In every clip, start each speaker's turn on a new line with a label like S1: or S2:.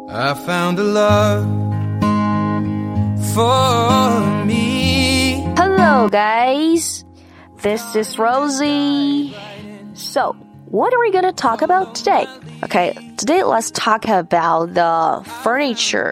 S1: I found a love for me.
S2: Hello guys, this is Rosie. So, what are we going to talk about today? Okay, today let's talk about the furniture.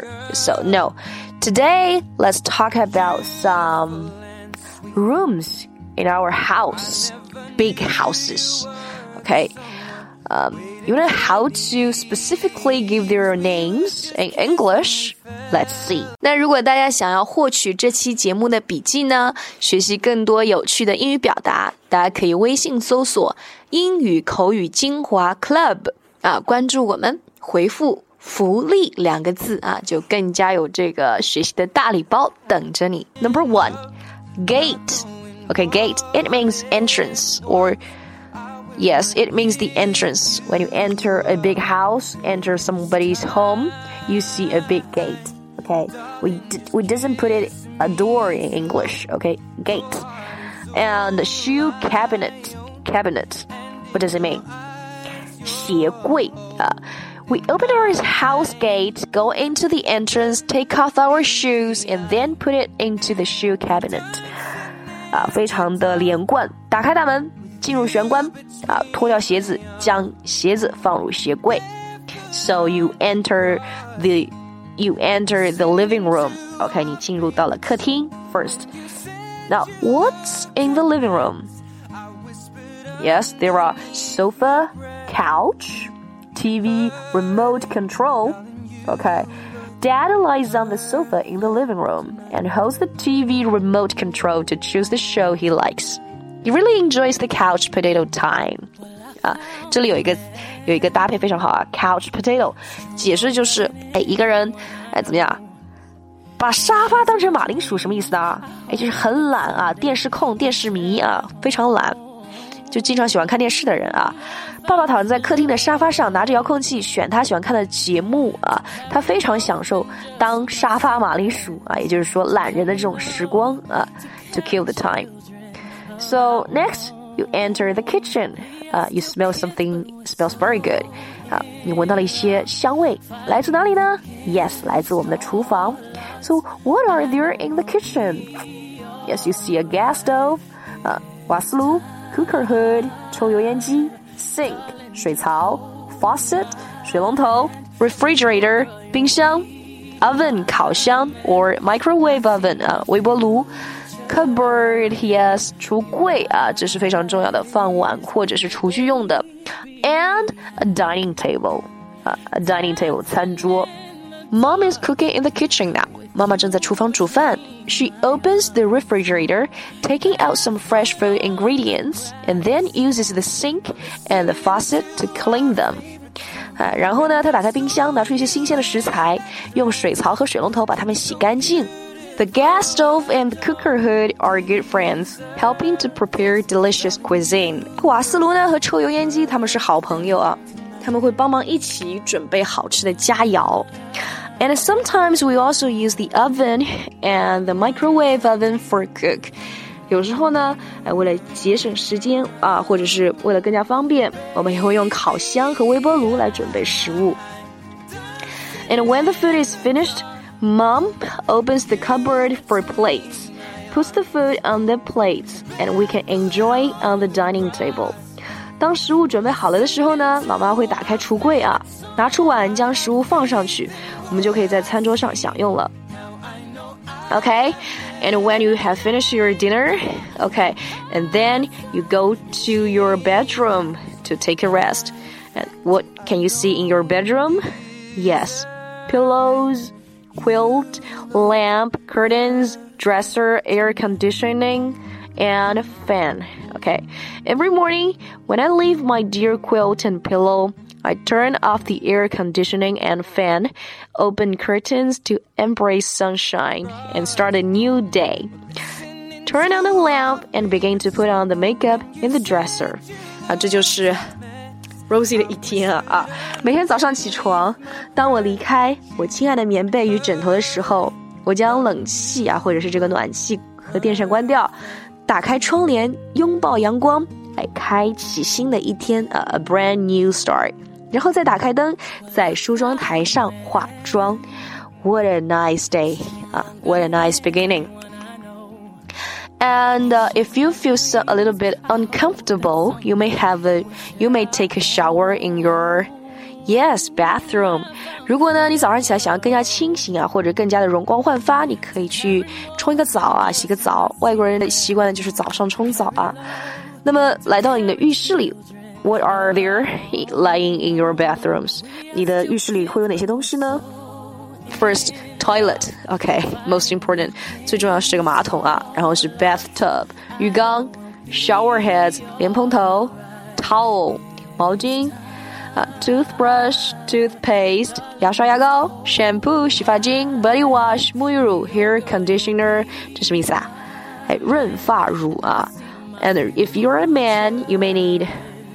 S2: Today let's talk about some rooms in our house, big houses. Okay, you know how to specifically give their names in English? Let's see. 那如果大家想要获取这期节目的笔记呢，学习更多有趣的英语表达，大家可以微信搜索英语口语精华 Club 关注我们，回复福利2个字就更加有这个学习的大礼包等着你。Number 1, gate. Okay, gate, it means entrance or Yes, it means the entrance. When you enter a big house, enter somebody's home, you see a big gate. Okay, we doesn't put it a door in English. Okay, gate. And shoe cabinet. What does it mean? 鞋柜. We open our house gate, go into the entrance, take off our shoes, and then put it into the shoe cabinet. 非常的连贯。打开大门。进入玄关脱掉鞋子，将鞋子放入鞋柜。So you enter the living room. Okay, 你进入到了客厅 first. Now, what's in the living room? Yes, there are sofa, couch, TV, remote control. Okay, Dad lies on the sofa in the living room and holds the TV remote control to choose the show he likes.He really enjoys the couch potato time. 这里有一个搭配非常好couch potato 解释就是一个人怎么样把沙发当成马铃薯什么意思呢？就是很懒电视控电视迷非常懒，就经常喜欢看电视的人爸爸躺在客厅的沙发上，拿着遥控器选他喜欢看的节目他非常享受当沙发马铃薯也就是说懒人的这种时光to kill the time.So next, you enter the kitchen. You smell something smells very good. 你闻到了一些香味，来自哪里呢？ Yes, 来自我们的厨房。So what are there in the kitchen? Yes, you see a gas stove, 瓦斯炉 cooker hood, 抽油烟机 sink, 水槽 faucet, 水龙头 refrigerator, 冰箱 oven, 烤箱 or microwave oven, 微波炉Cupboard, yes, 橱柜这是非常重要的，放碗或者是厨具用的。And a dining table, a dining table, 餐桌。Mom is cooking in the kitchen now. 妈妈正在厨房煮饭。She opens the refrigerator, taking out some fresh food ingredients, and then uses the sink and the faucet to clean them. 然后呢，她打开冰箱，拿出一些新鲜的食材，用水槽和水龙头把它们洗干净。The gas stove and the cooker hood are good friends, helping to prepare delicious cuisine. 瓦斯炉呢和抽油烟机他们是好朋友他们会帮忙一起准备好吃的佳肴。And sometimes we also use the oven and the microwave oven for cook. 有时候呢，为了节省时间或者是为了更加方便，我们也会用烤箱和微波炉来准备食物。And when the food is finished,Mom opens the cupboard for plates, puts the food on the plates, and we can enjoy on the dining table. 当食物准备好了的时候呢，老妈会打开橱柜拿出碗将食物放上去，我们就可以在餐桌上享用了。Okay, and when you have finished your dinner, okay, and then you go to your bedroom to take a rest. And what can you see in your bedroom? Yes, pillows,Quilt, lamp, curtains, dresser, air conditioning, and fan. Okay. Every morning, when I leave my dear quilt and pillow, I turn off the air conditioning and fan, open curtains to embrace sunshine, and start a new day. Turn on the lamp and begin to put on the makeup in the dresser. 这就是Rosie 的一天每天早上起床，当我离开我亲爱的棉被与枕头的时候，我将冷气或者是这个暖气和电扇关掉，打开窗帘，拥抱阳光，来开启新的一天，a brand new start。 然后再打开灯，在梳妆台上化妆。What a nice day! What a nice beginning. And if you feel a little bit uncomfortable, you may take a shower in your bathroom. 如果呢，你早上起来想要更加清醒啊，或者更加的容光焕发，你可以去冲一个澡啊，洗个澡。外国人的习惯呢，就是早上冲澡啊。那么来到你的浴室里 ，What are there lying in your bathrooms? 你的浴室里会有哪些东西呢？ First, toilet. Okay, most important. 最重要是这个马桶啊，然后是 bathtub 浴缸 ，shower heads 莲蓬头 ，towel 毛巾。Toothbrush, toothpaste, 牙刷牙膏 shampoo 洗发精 body wash 沐浴乳 hair conditioner 这什么意思啊？润发乳啊。And if you're a man, you may need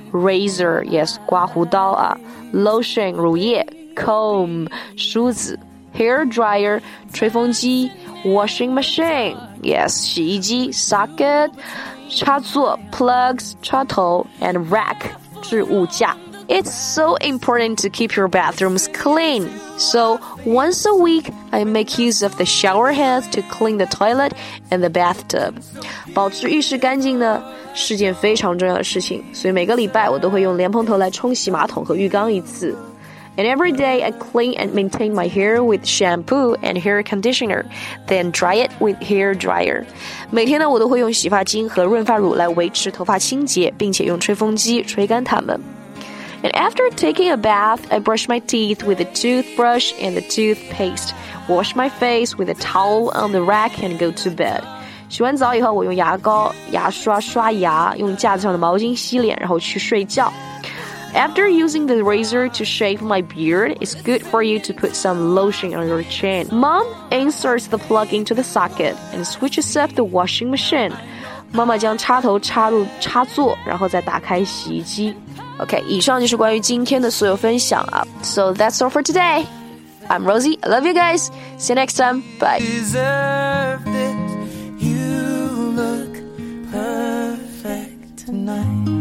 S2: razor, yes 刮胡刀啊 lotion 乳液 comb 梳子 hair dryer 吹风机 washing machine, yes 洗衣机 socket 插座 plugs 插头 and rack 置物架。It's so important to keep your bathrooms clean. So once a week, I make use of the shower heads to clean the toilet and the bathtub. 保持浴室干净呢，是件非常重要的事情，所以每个礼拜我都会用莲蓬头来冲洗马桶和浴缸一次。And every day I clean and maintain my hair with shampoo and hair conditioner, then dry it with hair dryer. 每天呢，我都会用洗发精和润发乳来维持头发清洁，并且用吹风机吹干它们。And after taking a bath, I brush my teeth with a toothbrush and the toothpaste, wash my face with a towel on the rack and go to bed. 洗完澡以后，我用牙膏、牙刷刷牙，用架子上的毛巾洗脸，然后去睡觉。After using the razor to shave my beard, it's good for you to put some lotion on your chin. Mom inserts the plug into the socket and switches off the washing machine. 妈妈将插头插入插座，然后再打开洗衣机。OK， 以上就是关于今天的所有分享啊。So that's all for today. I'm Rosie. I love you guys. See you next time. Bye.
S1: Deserve it. You look perfect tonight.